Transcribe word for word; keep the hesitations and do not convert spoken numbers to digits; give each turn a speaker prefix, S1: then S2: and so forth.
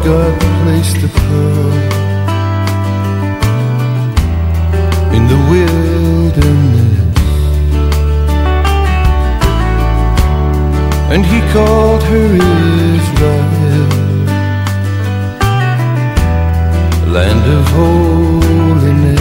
S1: God placed a pearl in the wilderness, and he called her Israel, land of holiness.